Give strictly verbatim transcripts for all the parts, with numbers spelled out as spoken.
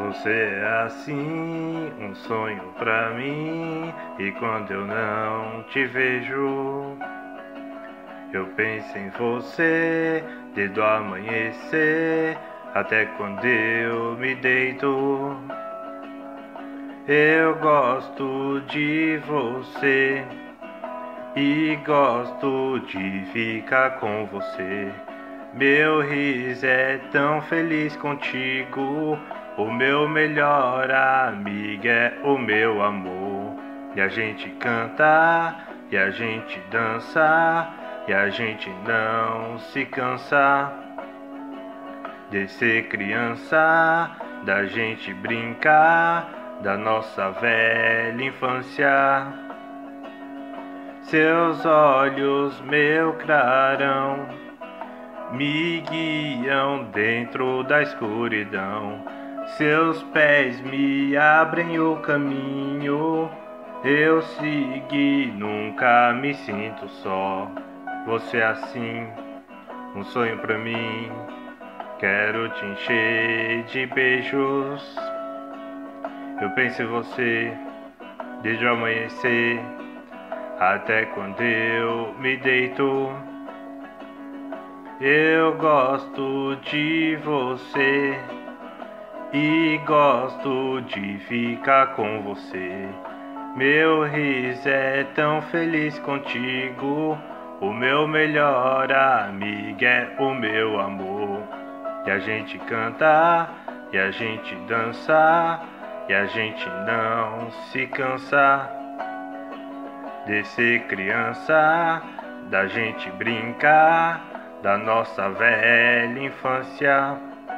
Você é assim, um sonho pra mim. E quando eu não te vejo, eu penso em você desde o amanhecer até quando eu me deito. Eu gosto de você e gosto de ficar com você. Meu riso é tão feliz contigo. O meu melhor amigo é o meu amor. E a gente canta, e a gente dança, e a gente não se cansa de ser criança, da gente brincar, da nossa velha infância. Seus olhos, meu clarão, me guiam dentro da escuridão. Seus pés me abrem o caminho. Eu segui, nunca me sinto só. Você é assim, um sonho pra mim. Quero te encher de beijos. Eu penso em você desde o amanhecer até quando eu me deito. Eu gosto de você e gosto de ficar com você. Meu riso é tão feliz contigo. O meu melhor amigo é o meu amor. E a gente canta, e a gente dança, e a gente não se cansa de ser criança, da gente brincar, da nossa velha infância.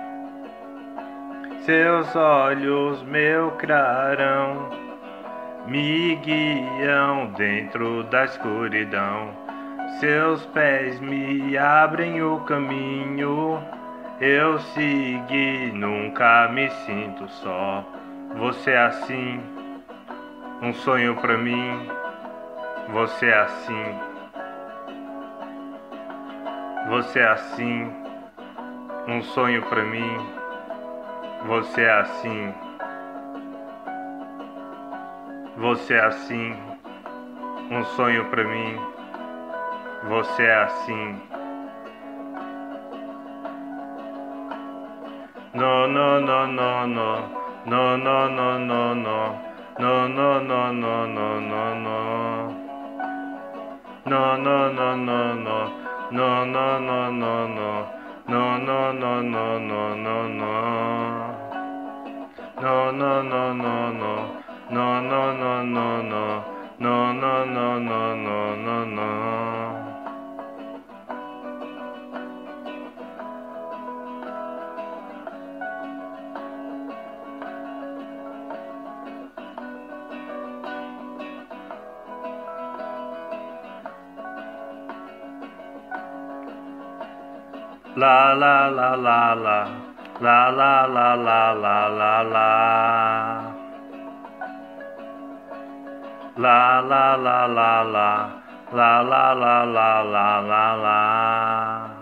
Seus olhos, meu clarão, me guiam dentro da escuridão. Seus pés me abrem o caminho. Eu segui, nunca me sinto só. Você é assim, um sonho pra mim. Você é assim. Você é assim, um sonho pra mim. Você é assim. Você é assim, um sonho pra mim. Você é assim. No, no, no, no, no. No, no, no, no, no. No, no, no, no, no, no, no. No, no, no, no, no. No, no, no, no, no. No, no, no, no, no, no, no. No, no, no, no, no. No, no, no, no, no. No, no, no, no, no, no, no. La la la la la. La la la la la la la. La la la la la. La la la la la la la.